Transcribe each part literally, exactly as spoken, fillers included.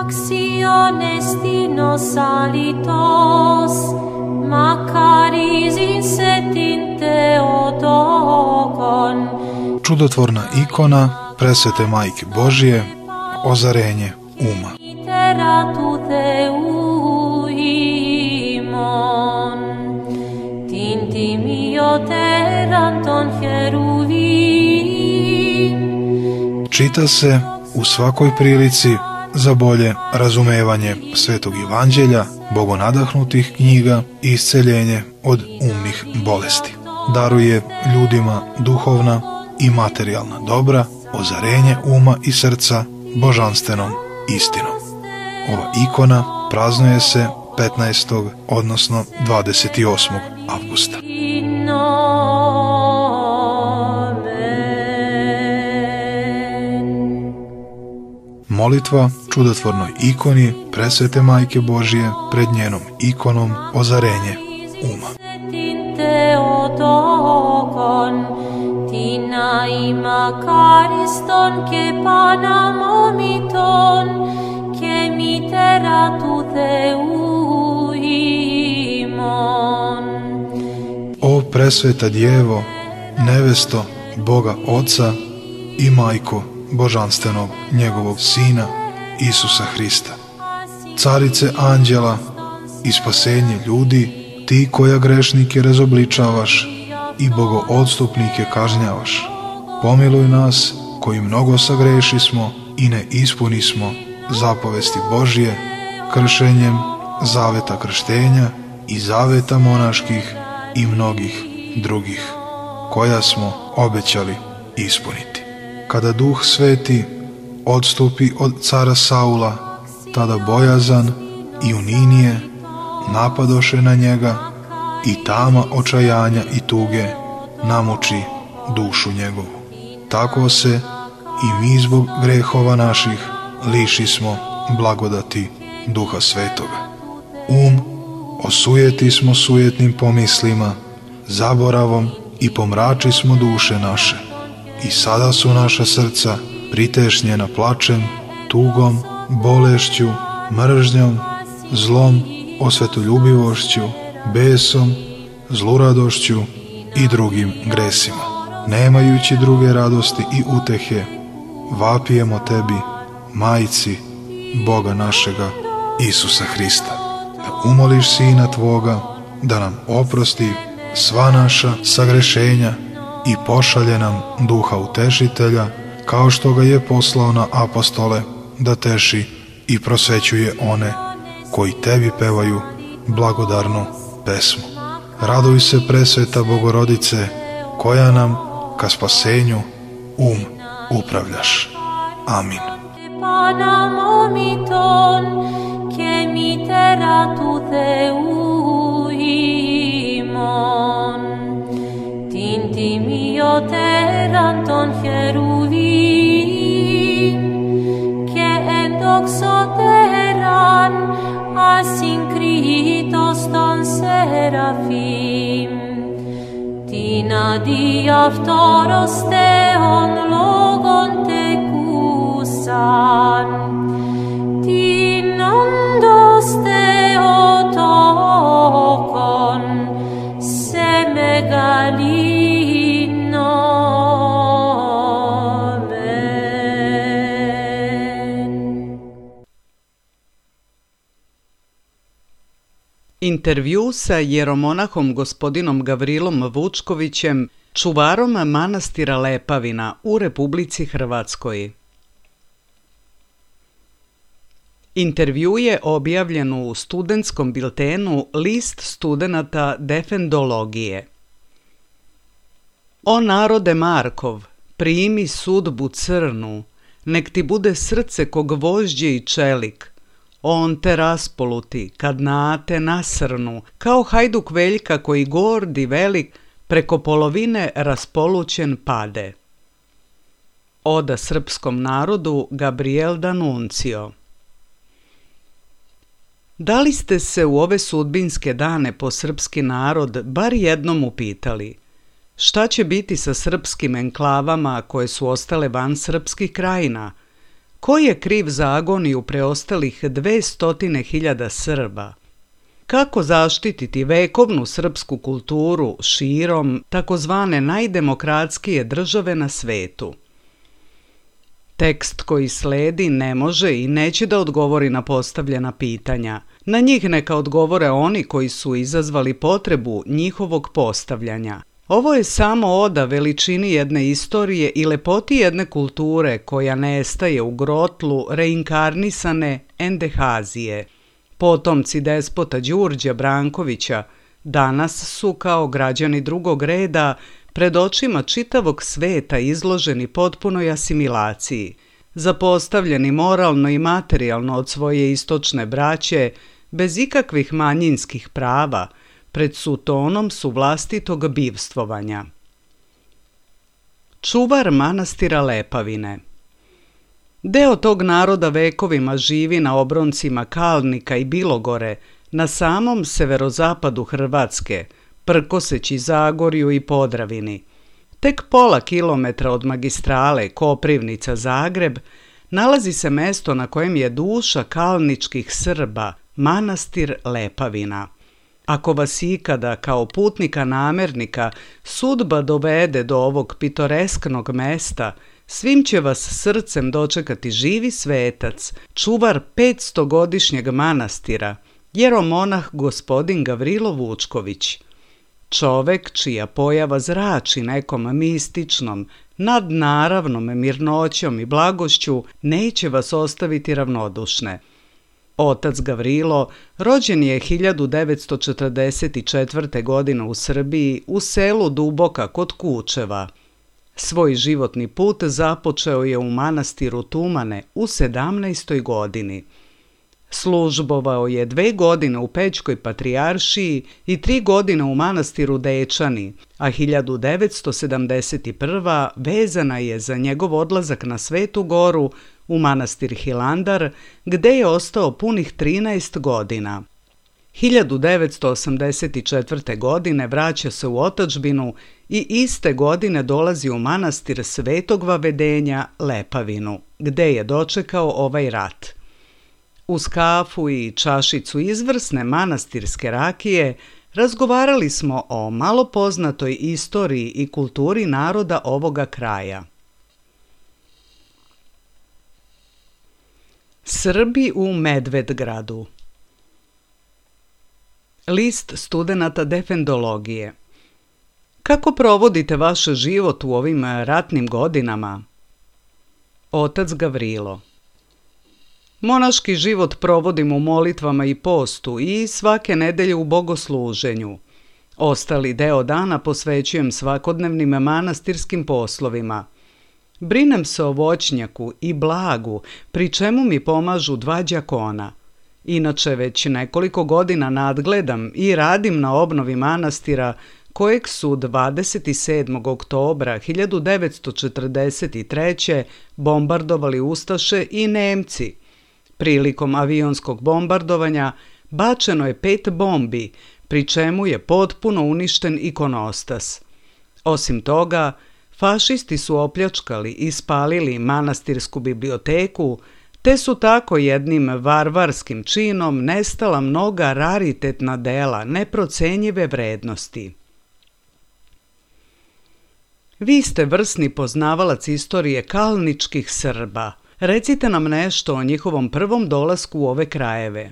acciones dinos alitos, macaris insetin Theotokon. Čudotvorna ikona presvete Majke Božije, ozarenje uma. Čita se u svakoj prilici za bolje razumevanje Svetog Evanđelja, bogonadahnutih knjiga i isceljenje od umnih bolesti. Daruje ljudima duhovna i materijalna dobra, ozarenje uma i srca božanstvenom istinom. Ova ikona praznuje se petnaestog odnosno dvadeset osmog avgusta. Molitva čudotvornoj ikoni presvete Majke Božije pred njenom ikonom ozarenje uma. O presveta Djevo, nevesto Boga Oca i Majko božanstvenog njegovog Sina Isusa Hrista, carice anđela i spasenje ljudi, ti koja grešnike razobličavaš i bogoodstupnike kažnjavaš, pomiluj nas koji mnogo sagrešismo i ne ispunismo zapovesti Božje kršenjem zaveta krštenja i zaveta monaških i mnogih drugih, koja smo obećali ispuniti. Kada Duh Sveti odstupi od cara Saula, tada bojazan i uninije napadoše na njega i tama očajanja i tuge namuči dušu njegovu. Tako se i mi zbog grehova naših lišismo blagodati Duha Svetoga. Um osujeti smo sujetnim pomislima, zaboravom i pomrači smo duše naše. I sada su naša srca pritešnjena plačem, tugom, bolešću, mržnjom, zlom, osvetoljubivošću, besom, zluradošću i drugim gresima. Nemajući druge radosti i utehe, vapijemo tebi, Majci Boga našega Isusa Hrista, da umoliš Sina Tvoga da nam oprosti sva naša sagrešenja i pošalje nam Duha Utešitelja, kao što ga je poslao na apostole da teši i prosvećuje one koji tebi pevaju blagodarnu pesmu. Raduj se, presveta Bogorodice, koja nam ka spasenju um upravljaš. Amin. Teranton cheruvim, che endoxoteran asynkritos ton serafim, tina diaftoros theon logon tekusan, tinondos Theotokon, semegali. Intervju sa jeromonahom gospodinom Gavrilom Vučkovićem, čuvarom manastira Lepavina u Republici Hrvatskoj. Intervju je objavljen u studentskom biltenu List studenata defendologije. O narode Markov, primi sudbu crnu, nek ti bude srce ko gvožđe i čelik, on te raspoluti, kad na te nasrnu, kao hajduk Veljka koji gord i velik preko polovine raspolućen pade. Oda srpskom narodu Gabriel D'Annunzio. Da li ste se u ove sudbinske dane po srpski narod bar jednom upitali šta će biti sa srpskim enklavama koje su ostale van srpskih krajina, Ko je kriv za agoniju preostalih dvestotine hiljada Srba? Kako zaštititi vekovnu srpsku kulturu širom takozvane najdemokratskije države na svetu? Tekst koji sledi ne može i neće da odgovori na postavljena pitanja. Na njih neka odgovore oni koji su izazvali potrebu njihovog postavljanja. Ovo je samo oda veličini jedne istorije i lepoti jedne kulture koja nestaje u grotlu reinkarnisane endehazije. Potomci despota Đurđa Brankovića danas su kao građani drugog reda pred očima čitavog sveta izloženi potpunoj asimilaciji, zapostavljeni moralno i materijalno od svoje istočne braće, bez ikakvih manjinskih prava, pred sutonom su vlastitog bivstvovanja. Čuvar manastira Lepavine. Deo tog naroda vekovima živi na obroncima Kalnika i Bilogore, na samom severozapadu Hrvatske, prkoseći Zagorju i Podravini. Tek pola kilometra od magistrale Koprivnica-Zagreb nalazi se mesto na kojem je duša kalničkih Srba, manastir Lepavina. Ako vas ikada kao putnika namernika sudba dovede do ovog pitoresknog mesta, svim će vas srcem dočekati živi svetac, čuvar petstogodišnjeg manastira, jeromonah gospodin Gavrilo Vučković. Čovek čija pojava zrači nekom mističnom, nadnaravnom mirnoćom i blagošću neće vas ostaviti ravnodušne. Otac Gavrilo rođen je hiljadu devetsto četrdeset četvrte. godine u Srbiji u selu Duboka kod Kučeva. Svoj životni put započeo je u manastiru Tumane u sedamnaestoj godini. Službovao je dve godine u Pećkoj patrijaršiji i tri godine u manastiru Dečani, a hiljadu devetsto sedamdeset prve. vezana je za njegov odlazak na Svetu Goru u manastir Hilandar, gde je ostao punih trinaest godina. hiljadu devetsto osamdeset četvrte. godine vraća se u otadžbinu i iste godine dolazi u manastir Svetog Vavedenja Lepavinu, gde je dočekao ovaj rat. Uz kafu i čašicu izvrsne manastirske rakije razgovarali smo o malo poznatoj istoriji i kulturi naroda ovoga kraja. Srbi u Medvedgradu. List studenata defendologije. Kako provodite vaš život u ovim ratnim godinama? Otac Gavrilo. Monaški život provodim u molitvama i postu i svake nedelje u bogosluženju. Ostali deo dana posvećujem svakodnevnim manastirskim poslovima. Brinem se o voćnjaku i blagu, pri čemu mi pomažu dva đakona. Inače već nekoliko godina nadgledam i radim na obnovi manastira kojeg su dvadeset sedmog oktobra hiljadu devetsto četrdeset treće. bombardovali Ustaše i Nemci. Prilikom avionskog bombardovanja bačeno je pet bombi, pri čemu je potpuno uništen ikonostas. Osim toga, fašisti su opljačkali i spalili manastirsku biblioteku, te su tako jednim varvarskim činom nestala mnoga raritetna dela neprocenjive vrednosti. Vi ste vrsni poznavalac istorije kalničkih Srba. Recite nam nešto o njihovom prvom dolasku u ove krajeve.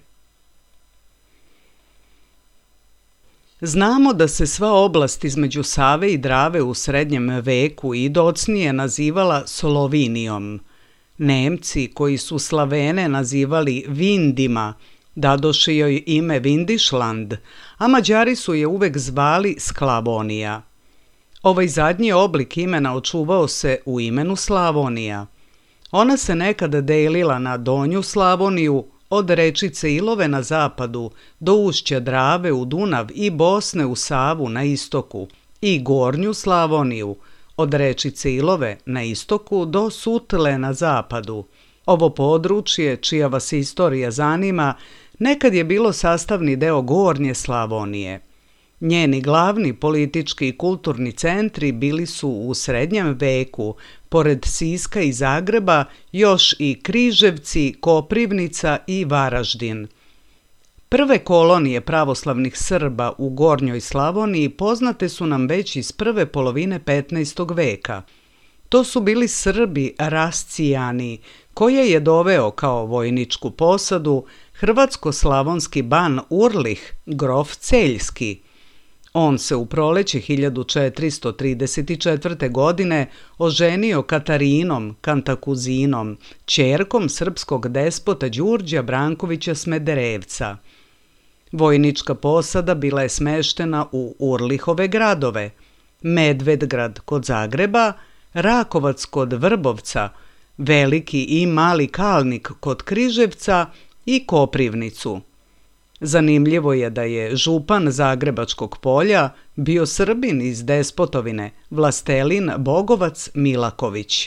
Znamo da se sva oblast između Save i Drave u srednjem veku i docnije nazivala Slovinijom. Nemci, koji su Slavene nazivali Vindima, dadoše joj ime Vindišland, a Mađari su je uvek zvali Sklavonija. Ovaj zadnji oblik imena očuvao se u imenu Slavonija. Ona se nekada delila na Donju Slavoniju, od rečice Ilove na zapadu do ušća Drave u Dunav i Bosne u Savu na istoku, i Gornju Slavoniju, od rečice Ilove na istoku do Sutle na zapadu. Ovo područje, čija vas istorija zanima, nekad je bilo sastavni deo Gornje Slavonije. Njeni glavni politički i kulturni centri bili su u srednjem veku, pored Siska i Zagreba, još i Križevci, Koprivnica i Varaždin. Prve kolonije pravoslavnih Srba u Gornjoj Slavoniji poznate su nam već iz prve polovine petnaestog veka. To su bili Srbi rascijani, koje je doveo kao vojničku posadu hrvatsko-slavonski ban Urlih, grof Celjski. On se u proleće hiljadu četiristo trideset četvrte. godine oženio Katarinom Kantakuzinom, ćerkom srpskog despota Đurđa Brankovića Smederevca. Vojnička posada bila je smeštena u Urlihove gradove, Medvedgrad kod Zagreba, Rakovac kod Vrbovca, Veliki i Mali Kalnik kod Križevca i Koprivnicu. Zanimljivo je da je župan Zagrebačkog polja bio Srbin iz Despotovine, vlastelin Bogovac Milaković.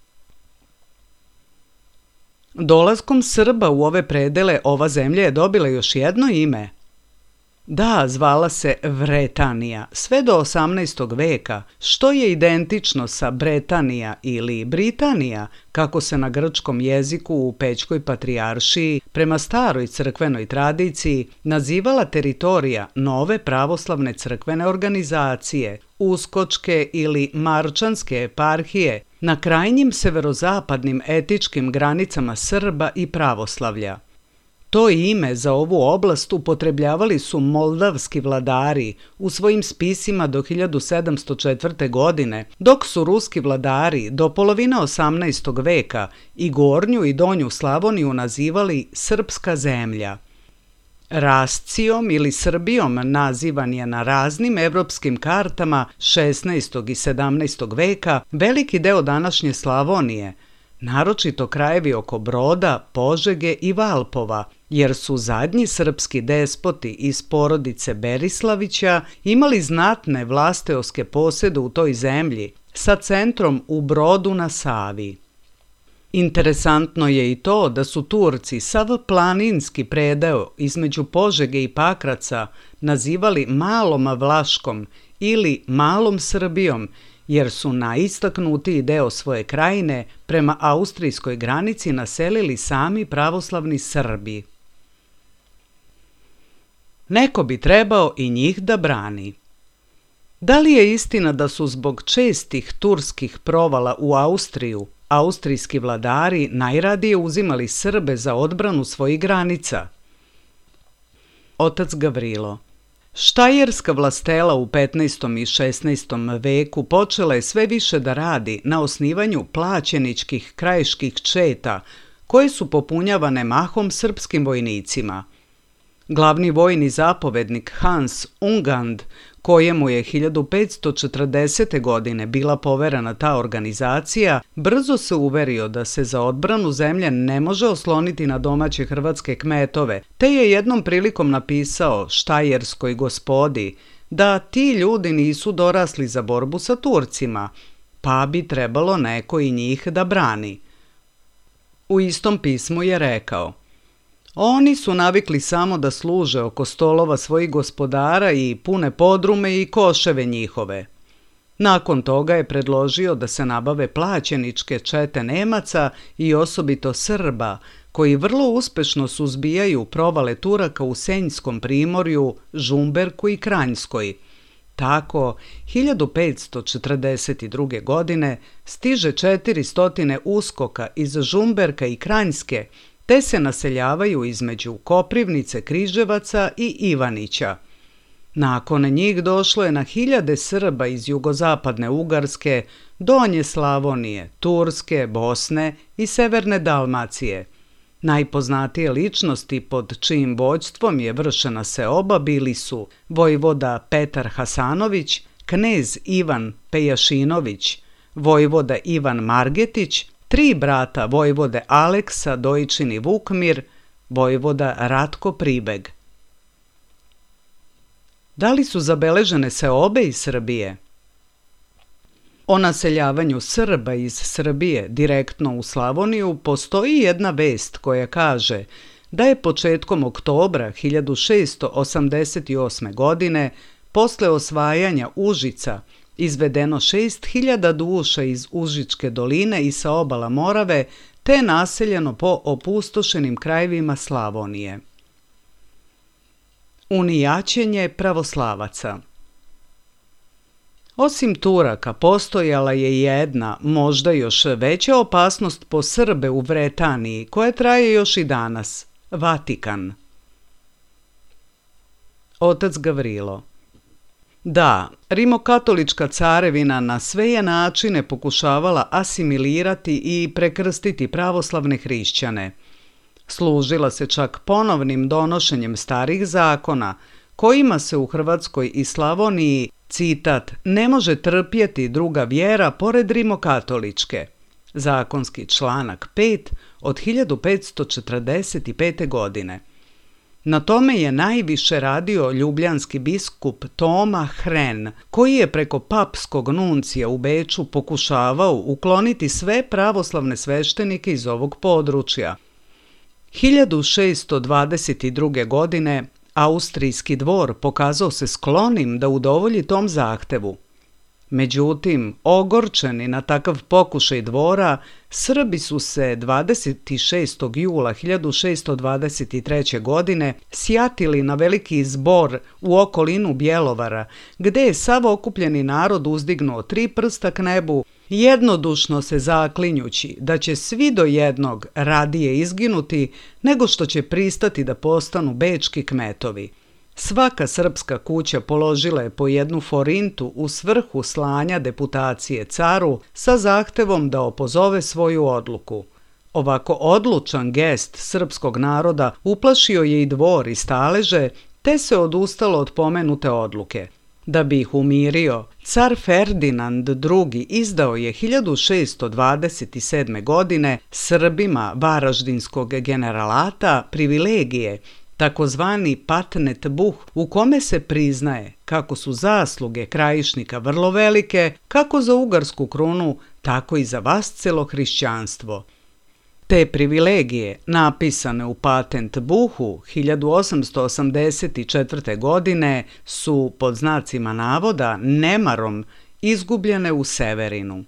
Dolaskom Srba u ove predele ova zemlja je dobila još jedno ime. Da, zvala se Vretanija, sve do osamnaestog veka, što je identično sa Bretanija ili Britanija, kako se na grčkom jeziku u Pećkoj patrijaršiji prema staroj crkvenoj tradiciji nazivala teritorija nove pravoslavne crkvene organizacije, Uskočke ili Marčanske eparhije, na krajnjim severozapadnim etičkim granicama Srba i pravoslavlja. To ime za ovu oblast upotrebljavali su moldavski vladari u svojim spisima do hiljadu sedamsto četvrte. godine, dok su ruski vladari do polovine osamnaestog veka i Gornju i Donju Slavoniju nazivali Srpska zemlja. Rascijom ili Srbijom nazivan je na raznim evropskim kartama šesnaestog i sedamnaestog veka veliki deo današnje Slavonije, naročito krajevi oko Broda, Požege i Valpova, jer su zadnji srpski despoti iz porodice Berislavića imali znatne vlasteoske posede u toj zemlji, sa centrom u Brodu na Savi. Interesantno je i to da su Turci sav planinski predeo između Požege i Pakraca nazivali Malom Vlaškom ili Malom Srbijom, jer su na istaknutiji deo svoje krajine prema austrijskoj granici naselili sami pravoslavni Srbi. Neko bi trebao i njih da brani. Da li je istina da su zbog čestih turskih provala u Austriju austrijski vladari najradije uzimali Srbe za odbranu svojih granica? Otac Gavrilo. Štajerska vlastela u petnaestom i šesnaestom veku počela je sve više da radi na osnivanju plaćeničkih krajiških četa, koje su popunjavane mahom srpskim vojnicima. Glavni vojni zapovednik Hans Ungand, kojemu je hiljadu petsto četrdesete. godine bila poverena ta organizacija, brzo se uverio da se za odbranu zemlje ne može osloniti na domaće hrvatske kmetove, te je jednom prilikom napisao štajerskoj gospodi da ti ljudi nisu dorasli za borbu sa Turcima, pa bi trebalo neko i njih da brani. U istom pismu je rekao: oni su navikli samo da služe oko stolova svojih gospodara i pune podrume i koševe njihove. Nakon toga je predložio da se nabave plaćeničke čete Nemaca i osobito Srba, koji vrlo uspešno suzbijaju provale Turaka u Senjskom primorju, Žumberku i Kranjskoj. Tako, hiljadu petsto četrdeset druge. godine stiže četiristo uskoka iz Žumberka i Kranjske, te se naseljavaju između Koprivnice, Križevaca i Ivanića. Nakon njih došlo je na hiljade Srba iz jugozapadne Ugarske, Donje Slavonije, Turske, Bosne i severne Dalmacije. Najpoznatije ličnosti pod čijim vođstvom je vršena seoba bili su vojvoda Petar Hasanović, knez Ivan Pejašinović, vojvoda Ivan Margetić, tri brata vojvode Aleksa, Dojčin i Vukmir, vojvoda Ratko Pribeg. Da li su zabeležene seobe iz Srbije? O naseljavanju Srba iz Srbije direktno u Slavoniju postoji jedna vest koja kaže da je početkom oktobra hiljadu šeststo osamdeset osme. godine posle osvajanja Užica izvedeno šest hiljada duša iz Užičke doline i sa obala Morave, te je naseljeno po opustošenim krajevima Slavonije. Unijaćenje pravoslavaca. Osim Turaka, postojala je jedna, možda još veća opasnost po Srbe u Vretaniji, koja traje još i danas – Vatikan. Otac Gavrilo. Da, rimokatolička carevina na sve je načine pokušavala asimilirati i prekrstiti pravoslavne hrišćane. Služila se čak ponovnim donošenjem starih zakona, kojima se u Hrvatskoj i Slavoniji, citat, ne može trpjeti druga vjera pored rimokatoličke. Zakonski članak pet od hiljadu petsto četrdeset pete. godine. Na tome je najviše radio ljubljanski biskup Toma Hren, koji je preko papskog nuncija u Beču pokušavao ukloniti sve pravoslavne sveštenike iz ovog područja. hiljadu šessto dvadeset druge. godine Austrijski dvor pokazao se sklonim da udovolji tom zahtevu. Međutim, ogorčeni na takav pokušaj dvora, Srbi su se dvadeset šestog jula hiljadu šessto dvadeset treće. godine sjatili na veliki zbor u okolinu Bjelovara, gde je sav okupljeni narod uzdignuo tri prsta k nebu, jednodušno se zaklinjući da će svi do jednog radije izginuti nego što će pristati da postanu bečki kmetovi. Svaka srpska kuća položila je po jednu forintu u svrhu slanja deputacije caru sa zahtevom da opozove svoju odluku. Ovako odlučan gest srpskog naroda uplašio je i dvor i staleže, te se odustalo od pomenute odluke. Da bi ih umirio, car Ferdinand drugi. izdao je hiljadu šessto dvadeset sedme. godine Srbima Varaždinskog generalata privilegije, takozvani patnet buh, u kome se priznaje kako su zasluge Krajišnika vrlo velike, kako za ugarsku krunu, tako i za vascelo hrišćanstvo. Te privilegije, napisane u patent buhu hiljadu osamsto osamdeset četvrte. godine, su, pod znacima navoda, nemarom izgubljene u Severinu.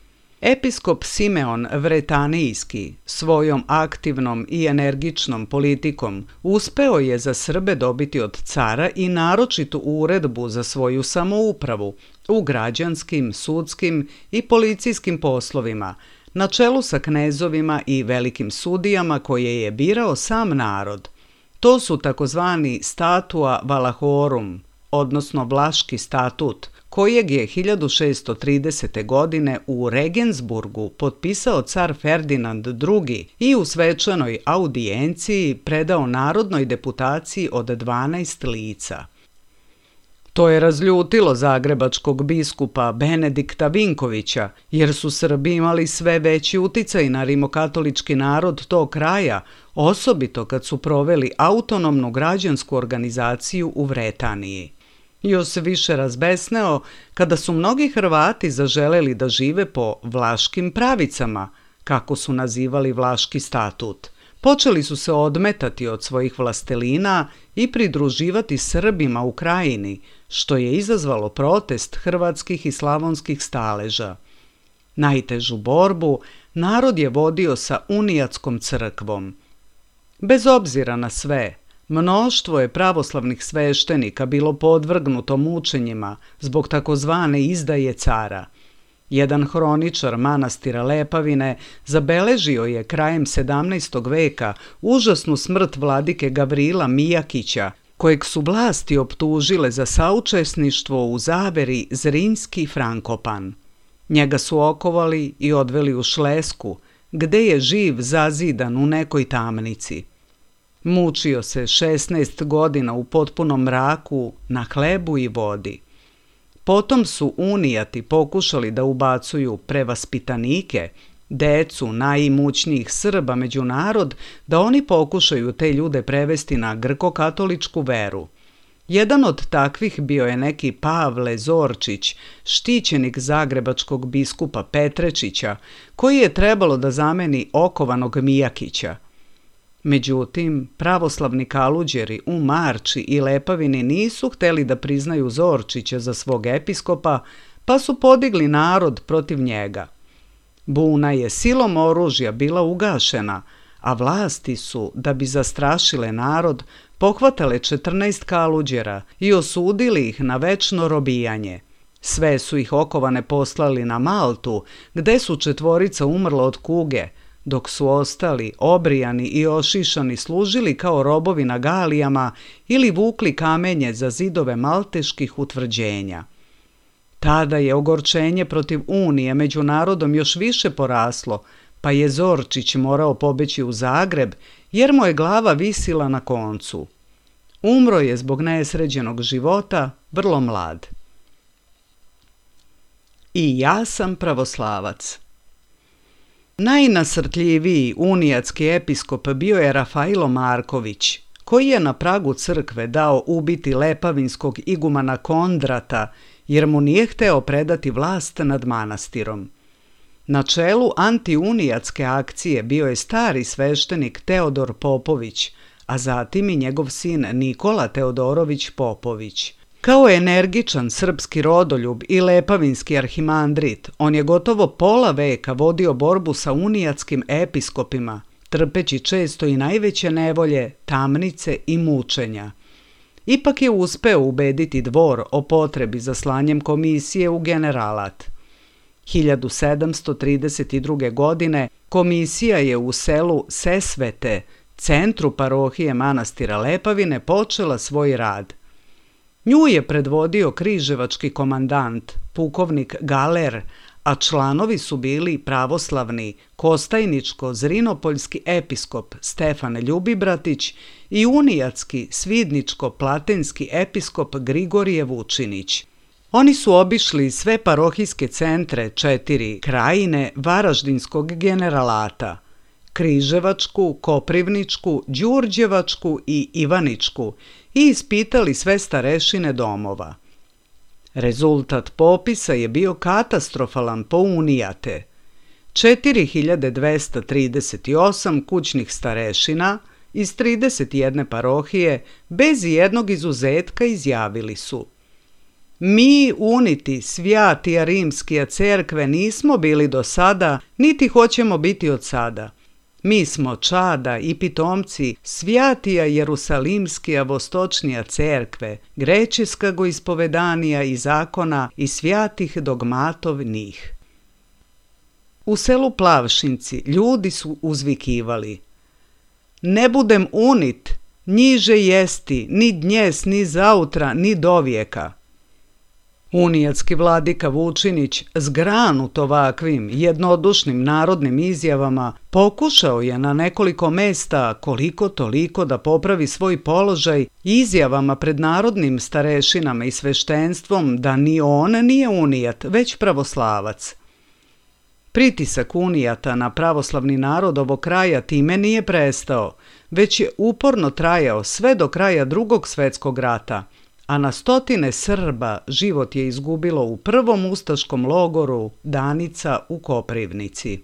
Episkop Simeon Vretanijski svojom aktivnom i energičnom politikom uspeo je za Srbe dobiti od cara i naročitu uredbu za svoju samoupravu u građanskim, sudskim i policijskim poslovima, na čelu sa knezovima i velikim sudijama koje je birao sam narod. To su takozvani Statua Valahorum, odnosno Vlaški statut, kojeg je hiljadu šessto tridesete. godine u Regensburgu potpisao car Ferdinand drugi. i u svečanoj audijenciji predao narodnoj deputaciji od dvanaest lica. To je razljutilo zagrebačkog biskupa Benedikta Vinkovića, jer su Srbi imali sve veći uticaj na rimokatolički narod tog kraja, osobito kad su proveli autonomnu građansku organizaciju u Vretaniji. Još se više razbesneo kada su mnogi Hrvati zaželeli da žive po vlaškim pravicama, kako su nazivali Vlaški statut. Počeli su se odmetati od svojih vlastelina i pridruživati Srbima u Krajini, što je izazvalo protest hrvatskih i slavonskih staleža. Najtežu borbu narod je vodio sa unijatskom crkvom. Bez obzira na sve, mnoštvo je pravoslavnih sveštenika bilo podvrgnuto mučenjima zbog takozvane izdaje cara. Jedan hroničar manastira Lepavine zabeležio je krajem sedamnaestog. veka užasnu smrt vladike Gavrila Mijakića, kojeg su vlasti optužile za saučesništvo u zaveri Zrinski Frankopan. Njega su okovali i odveli u Šlesku, gde je živ zazidan u nekoj tamnici. Mučio se šesnaest godina u potpunom mraku na hlebu i vodi. Potom su unijati pokušali da ubacuju prevaspitanike, decu najimućnijih Srba među narod, da oni pokušaju te ljude prevesti na grko-katoličku veru. Jedan od takvih bio je neki Pavle Zorčić, štićenik zagrebačkog biskupa Petrečića, koji je trebalo da zameni okovanog Mijakića. Međutim, pravoslavni kaluđeri u Marči i Lepavini nisu hteli da priznaju Zorčića za svog episkopa, pa su podigli narod protiv njega. Buna je silom oružja bila ugašena, a vlasti su, da bi zastrašile narod, pohvatale četrnaest kaluđera i osudili ih na večno robijanje. Sve su ih okovane poslali na Maltu, gde su četvorica umrla od kuge, dok su ostali, obrijani i ošišani, služili kao robovi na galijama ili vukli kamenje za zidove malteških utvrđenja. Tada je ogorčenje protiv unije među narodom još više poraslo, pa je Zorčić morao pobeći u Zagreb, jer mu je glava visila na koncu. Umro je zbog nesređenog života vrlo mlad. I ja sam pravoslavac. Najnasrtljiviji unijatski episkop bio je Rafailo Marković, koji je na pragu crkve dao ubiti lepavinskog igumana Kondrata, jer mu nije hteo predati vlast nad manastirom. Na čelu antiunijatske akcije bio je stari sveštenik Teodor Popović, a zatim i njegov sin Nikola Teodorović Popović. Kao energičan srpski rodoljub i lepavinski arhimandrit, on je gotovo pola veka vodio borbu sa unijatskim episkopima, trpeći često i najveće nevolje, tamnice i mučenja. Ipak je uspeo ubediti dvor o potrebi za slanjem komisije u generalat. hiljadu sedamsto trideset druge. godine komisija je u selu Sesvete, centru parohije manastira Lepavine, počela svoj rad. Nju je predvodio križevački komandant, pukovnik Galer, a članovi su bili pravoslavni kostajničko-zrinopoljski episkop Stefan Ljubibratić i unijatski svidničko-platenski episkop Grigorije Vučinić. Oni su obišli sve parohijske centre četiri krajine Varaždinskog generalata, Križevačku, Koprivničku, Đurđevačku i Ivaničku, i ispitali sve starešine domova. Rezultat popisa je bio katastrofalan po unijate. četiri hiljade dvesta trideset osam kućnih starešina iz trideset jedne parohije bez jednog izuzetka izjavili su: Mi uniti svjatija rimskija cerkve nismo bili do sada, niti hoćemo biti od sada. Mi smo čada i pitomci svjatija Jerusalimskija vostočnija cerkve, grečiskago ispovedanija i zakona i svjatih dogmatov njih. U selu Plavšinci ljudi su uzvikivali: Ne budem unit, njiže jesti, ni dnjes, ni zautra, ni dovijeka. Unijatski vladika Vučinić, zgranut ovakvim jednodušnim narodnim izjavama, pokušao je na nekoliko mesta koliko toliko da popravi svoj položaj izjavama pred narodnim starešinama i sveštenstvom da ni on nije unijat, već pravoslavac. Pritisak unijata na pravoslavni narod ovog kraja time nije prestao, već je uporno trajao sve do kraja Drugog svjetskog rata, a na stotine Srba život je izgubilo u prvom ustaškom logoru Danica u Koprivnici.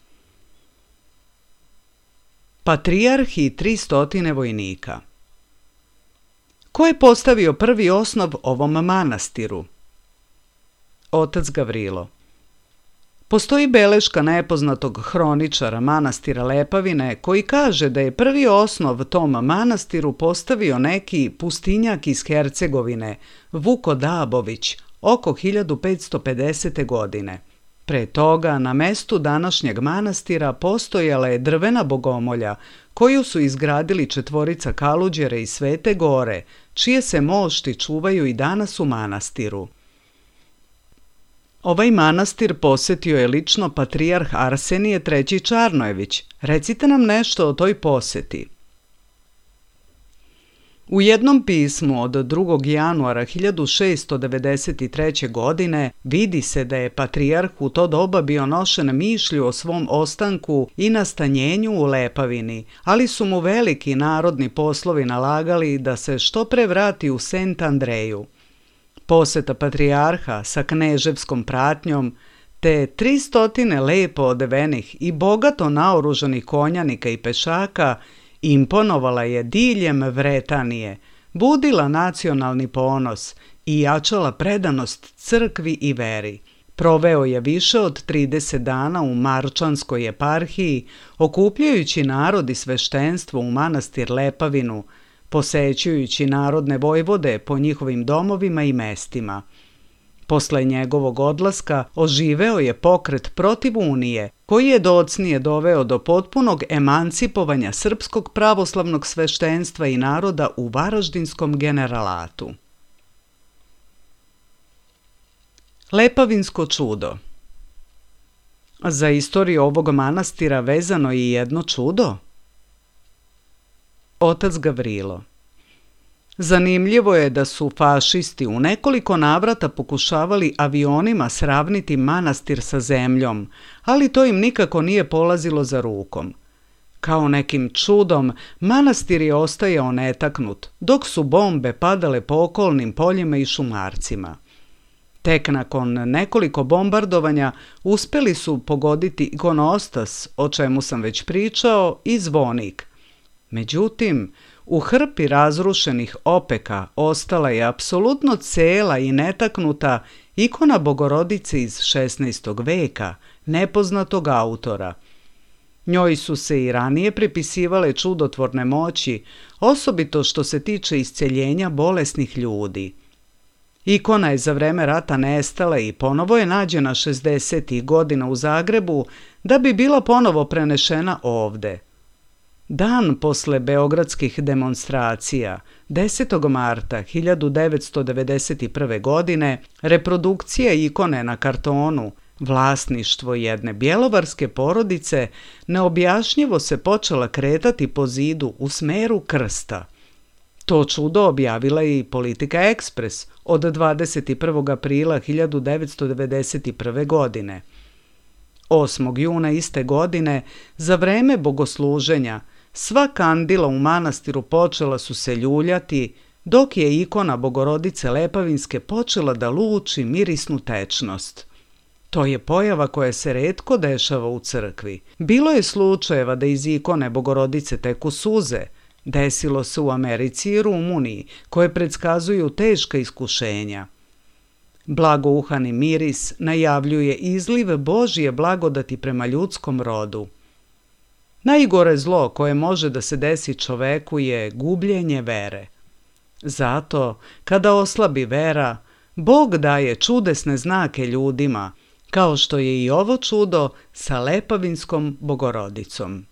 Patrijarh i tristotine vojnika. Ko je postavio prvi osnov ovom manastiru? Otac Gavrilo. Postoji beleška nepoznatog hroničara manastira Lepavine koji kaže da je prvi osnov tom manastiru postavio neki pustinjak iz Hercegovine, Vuko Dabović, oko hiljadu petsto pedesete. godine. Pre toga na mestu današnjeg manastira postojala je drvena bogomolja koju su izgradili četvorica kaluđera iz Svete Gore, čije se mošti čuvaju i danas u manastiru. Ovaj manastir posetio je lično patrijarh Arsenije treći Čarnojević. Recite nam nešto o toj poseti. U jednom pismu od drugog januara hiljadu šeststo devedeset treće. godine vidi se da je patrijarh u to doba bio nošen mišlju o svom ostanku i nastanjenju u Lepavini, ali su mu veliki narodni poslovi nalagali da se što pre vrati u Sent Andreju. Poseta patrijarha sa kneževskom pratnjom te tristotine lepo odevenih i bogato naoružanih konjanika i pešaka Imponovala je diljem Vretanije, budila nacionalni ponos i jačala predanost crkvi i veri. Proveo je više od trideset dana u Marčanskoj eparhiji, okupljajući narod i sveštenstvo u manastir Lepavinu, posećujući narodne vojvode po njihovim domovima i mestima. Posle njegovog odlaska oživeo je pokret protiv Unije, koji je docnije doveo do potpunog emancipovanja srpskog pravoslavnog sveštenstva i naroda u Varaždinskom generalatu. Lepavinsko čudo. Za istoriju ovog manastira vezano je jedno čudo. Otac Gavrilo. Zanimljivo je da su fašisti u nekoliko navrata pokušavali avionima sravniti manastir sa zemljom, ali to im nikako nije polazilo za rukom. Kao nekim čudom, manastir je ostajao netaknut, dok su bombe padale po okolnim poljima i šumarcima. Tek nakon nekoliko bombardovanja uspeli su pogoditi ikonostas, o čemu sam već pričao, i zvonik. Međutim, u hrpi razrušenih opeka ostala je apsolutno cela i netaknuta ikona Bogorodice iz šesnaestog veka, nepoznatog autora. Njoj su se i ranije pripisivale čudotvorne moći, osobito što se tiče isceljenja bolesnih ljudi. Ikona je za vreme rata nestala i ponovo je nađena šezdesetih godina u Zagrebu da bi bila ponovo prenešena ovde. Dan posle beogradskih demonstracija, desetog marta hiljadu devetsto devedeset prve. godine, reprodukcija ikone na kartonu, vlasništvo jedne bjelovarske porodice, neobjašnjivo se počela kretati po zidu u smeru krsta. To čudo objavila je i Politika Ekspres od dvadeset prvog aprila hiljadu devetsto devedeset prve. godine. osmog juna iste godine, za vreme bogosluženja, sva kandila u manastiru počela su se ljuljati, dok je ikona Bogorodice Lepavinske počela da luči mirisnu tečnost. To je pojava koja se retko dešava u crkvi. Bilo je slučajeva da iz ikone Bogorodice teku suze. Desilo se u Americi i Rumuniji, koje predskazuju teška iskušenja. Blagouhani miris najavljuje izliv Božje blagodati prema ljudskom rodu. Najgore zlo koje može da se desi čoveku je gubljenje vere. Zato, kada oslabi vera, Bog daje čudesne znake ljudima, kao što je i ovo čudo sa Lepavinskom Bogorodicom.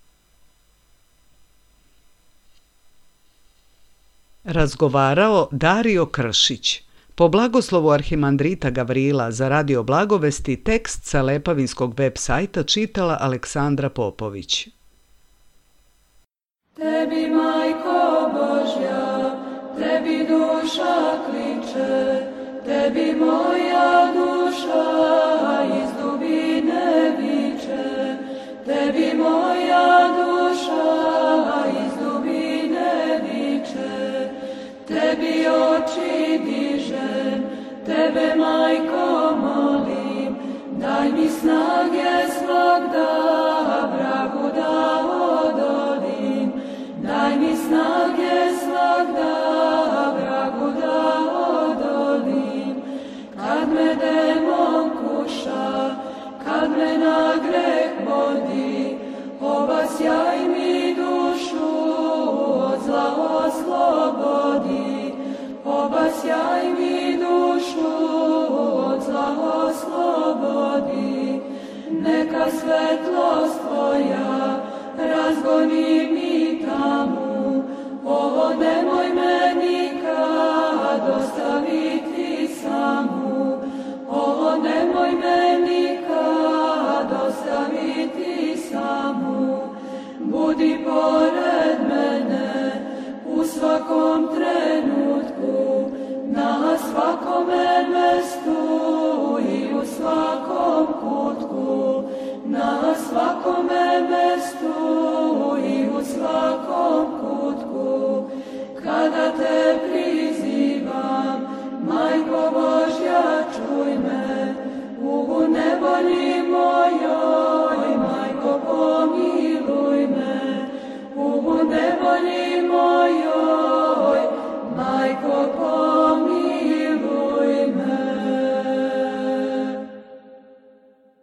Razgovarao Dario Kršić. Po blagoslovu arhimandrita Gavrila za Radio Blagovesti tekst sa Lepavinskog web sajta čitala Aleksandra Popović. Tebi, Majko Božja, tebi duša kliče, tebi moja duša iz dubine viče, tebi moja duša iz dubine viče, tebi oči dižem, tebe, Majko, molim, daj mi snage svak da vragu da odolim, daj mi snage svak da vragu da odolim. Kad me demon kuša, kad me na greh vodi, obasjaj mi dušu, od zla oslobodi. Obasjaj mi dušu, od zla oslobodi. Neka svetlost tvoja razgoni mi tamu, ovo nemoj me nikad ostaviti samu, ovo nemoj me nikad ostaviti samu. Budi pored mene u svakom trenutku, na svakome mestu i u svakom kutku, na svakome